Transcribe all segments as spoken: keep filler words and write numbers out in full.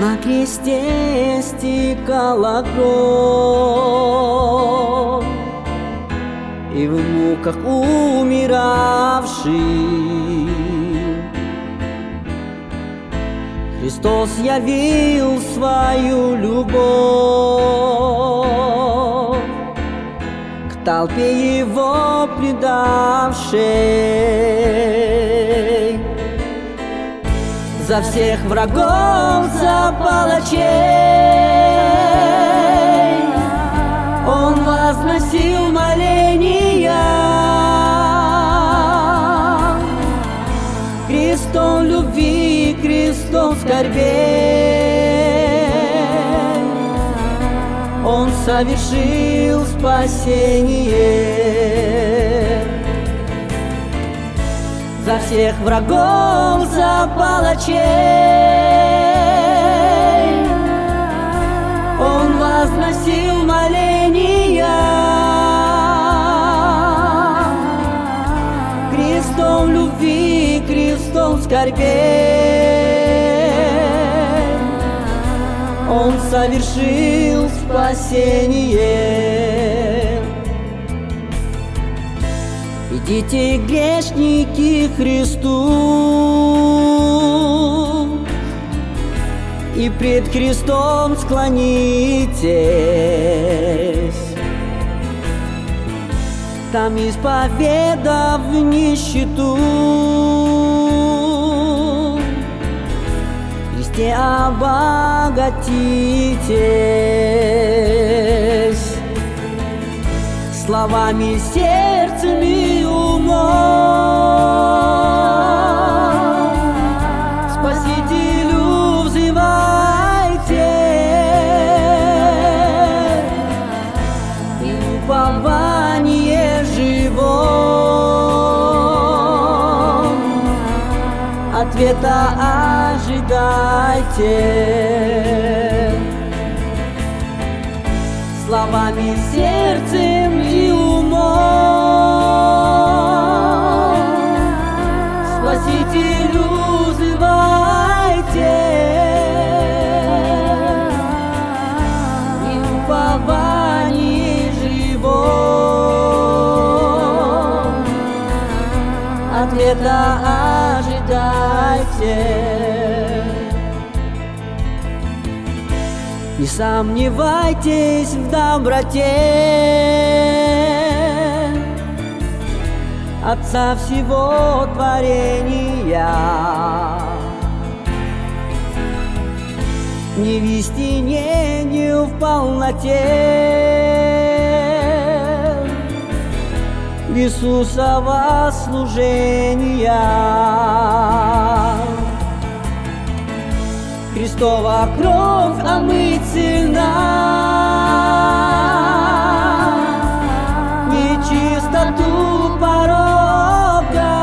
На кресте стекала кровь, и в муках умиравший Христос явил свою любовь к толпе Его предавшей. За всех врагов, за палачей Он возносил моления. Крестом любви, крестом скорбей Он совершил спасение. За всех врагов, за палачей Он возносил моления. Крестом любви, крестом скорбей Он совершил спасение. Идите, грешники, к Христу, и пред крестом склонитесь. Там, исповедав нищету, в Христе обогатитесь. Словами, сердцем и умом Спасителю взывайте, и упование живом ответа ожидайте. Словами, сердцем и умом Спасителю взывайте, и упование живом ответа ожидайте. Не сомневайтесь в доброте Отца всего творения. Не в истине, не в полноте Иисусова служения. Христова кровь омыть сильна, нечистоту порога,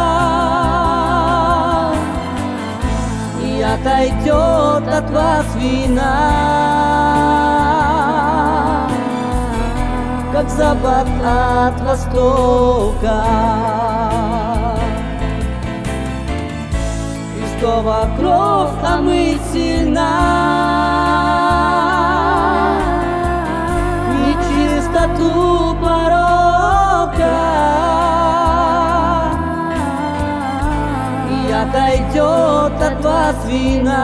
и отойдет от вас вина, как запад от востока. Христова кровь омыть сильна, нечистоту порока, и отойдет от вас вина,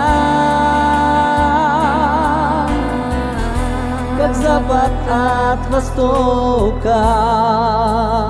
как запад от востока.